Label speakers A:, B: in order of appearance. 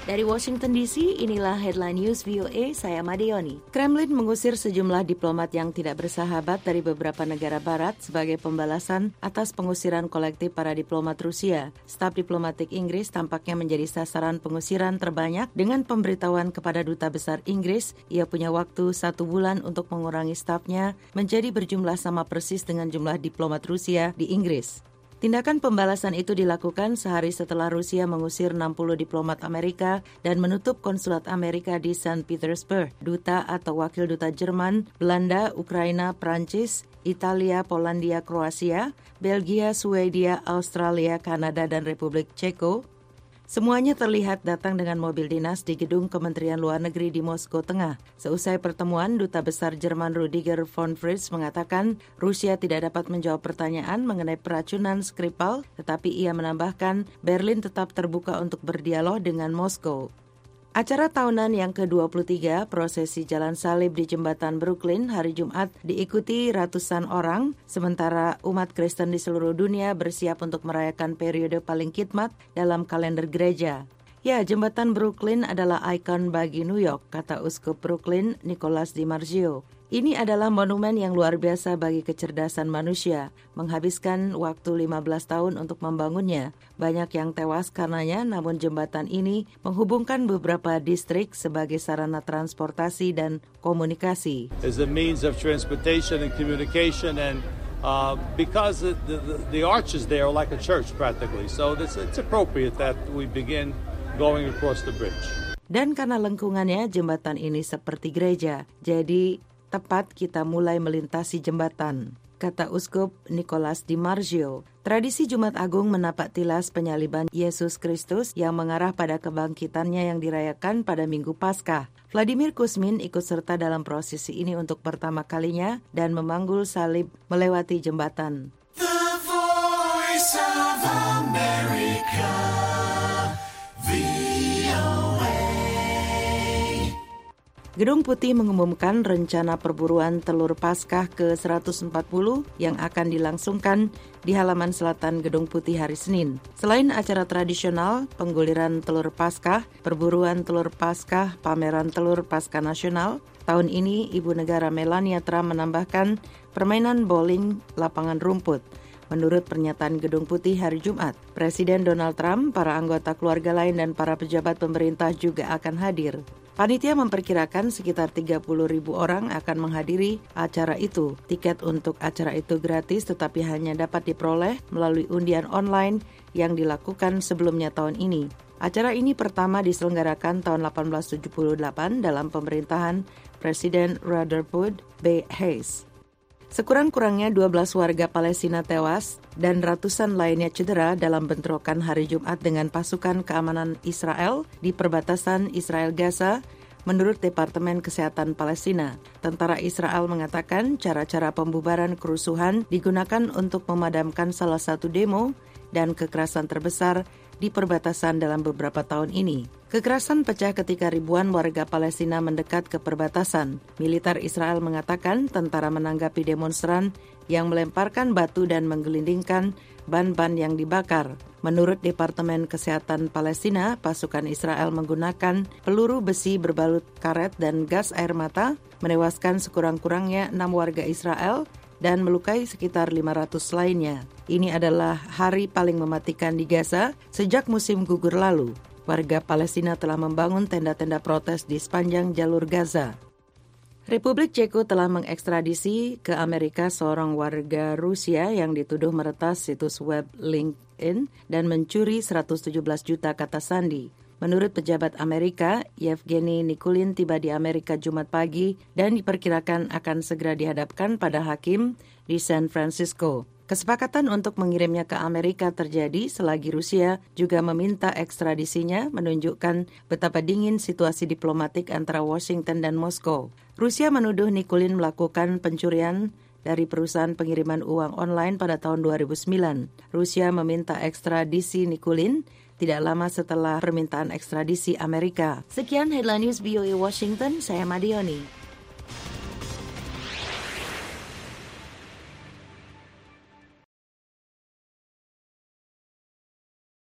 A: Dari Washington DC, inilah Headline News VOA, saya Madeoni. Kremlin mengusir sejumlah diplomat yang tidak bersahabat dari beberapa negara barat sebagai pembalasan atas pengusiran kolektif para diplomat Rusia. Staf diplomatik Inggris tampaknya menjadi sasaran pengusiran terbanyak dengan pemberitahuan kepada Duta Besar Inggris, ia punya waktu 1 bulan untuk mengurangi stafnya menjadi berjumlah sama persis dengan jumlah diplomat Rusia di Inggris. Tindakan pembalasan itu dilakukan sehari setelah Rusia mengusir 60 diplomat Amerika dan menutup konsulat Amerika di St. Petersburg. Duta atau wakil duta Jerman, Belanda, Ukraina, Prancis, Italia, Polandia, Kroasia, Belgia, Swedia, Australia, Kanada, dan Republik Ceko semuanya terlihat datang dengan mobil dinas di gedung Kementerian Luar Negeri di Moskow Tengah. Seusai pertemuan, Duta Besar Jerman Rudiger von Fritz mengatakan Rusia tidak dapat menjawab pertanyaan mengenai peracunan Skripal, tetapi ia menambahkan Berlin tetap terbuka untuk berdialog dengan Moskow. Acara tahunan yang ke-23, prosesi Jalan Salib di Jembatan Brooklyn hari Jumat diikuti ratusan orang, sementara umat Kristen di seluruh dunia bersiap untuk merayakan periode paling khidmat dalam kalender gereja. Ya, Jembatan Brooklyn adalah ikon bagi New York, kata Uskup Brooklyn, Nicholas DiMarzio. Ini adalah monumen yang luar biasa bagi kecerdasan manusia, menghabiskan waktu 15 tahun untuk membangunnya. Banyak yang tewas karenanya, namun jembatan ini menghubungkan beberapa distrik sebagai sarana transportasi dan komunikasi.
B: As a means of transportation and communication and because the arches there are like a church practically. So it's appropriate that we begin going across the bridge.
A: Dan karena lengkungannya, jembatan ini seperti gereja. Jadi tepat kita mulai melintasi jembatan, kata Uskup Nicholas DiMarzio. Tradisi Jumat Agung menapak tilas penyaliban Yesus Kristus yang mengarah pada kebangkitannya yang dirayakan pada Minggu Paskah. Vladimir Kuzmin ikut serta dalam prosesi ini untuk pertama kalinya dan memanggul salib melewati jembatan.
C: The Voice of America,
A: Gedung Putih mengumumkan rencana perburuan telur Paskah ke-140 yang akan dilangsungkan di halaman selatan Gedung Putih hari Senin. Selain acara tradisional, pengguliran telur Paskah, perburuan telur Paskah, pameran telur Paskah nasional, tahun ini Ibu Negara Melania Trump menambahkan permainan bowling lapangan rumput. Menurut pernyataan Gedung Putih hari Jumat, Presiden Donald Trump, para anggota keluarga lain dan para pejabat pemerintah juga akan hadir. Panitia memperkirakan sekitar 30.000 orang akan menghadiri acara itu. Tiket untuk acara itu gratis tetapi hanya dapat diperoleh melalui undian online yang dilakukan sebelumnya tahun ini. Acara ini pertama diselenggarakan tahun 1878 dalam pemerintahan Presiden Rutherford B. Hayes. Sekurang-kurangnya 12 warga Palestina tewas dan ratusan lainnya cedera dalam bentrokan hari Jumat dengan pasukan keamanan Israel di perbatasan Israel-Gaza, menurut Departemen Kesehatan Palestina. Tentara Israel mengatakan cara-cara pembubaran kerusuhan digunakan untuk memadamkan salah satu demo dan kekerasan terbesar di perbatasan dalam beberapa tahun ini. Kekerasan pecah ketika ribuan warga Palestina mendekat ke perbatasan. Militer Israel mengatakan tentara menanggapi demonstran yang melemparkan batu dan menggelindingkan ban-ban yang dibakar. Menurut Departemen Kesehatan Palestina, pasukan Israel menggunakan peluru besi berbalut karet dan gas air mata, menewaskan sekurang-kurangnya 6 warga Israel dan melukai sekitar 500 lainnya. Ini adalah hari paling mematikan di Gaza sejak musim gugur lalu. Warga Palestina telah membangun tenda-tenda protes di sepanjang jalur Gaza. Republik Ceko telah mengekstradisi ke Amerika seorang warga Rusia yang dituduh meretas situs web LinkedIn dan mencuri 117 juta kata sandi. Menurut pejabat Amerika, Yevgeny Nikulin tiba di Amerika Jumat pagi dan diperkirakan akan segera dihadapkan pada hakim di San Francisco. Kesepakatan untuk mengirimnya ke Amerika terjadi selagi Rusia juga meminta ekstradisinya, menunjukkan betapa dingin situasi diplomatik antara Washington dan Moskow. Rusia menuduh Nikulin melakukan pencurian dari perusahaan pengiriman uang online pada tahun 2009. Rusia meminta ekstradisi Nikulin tidak lama setelah permintaan ekstradisi Amerika. Sekian Headline News VOA Washington, saya Madeoni.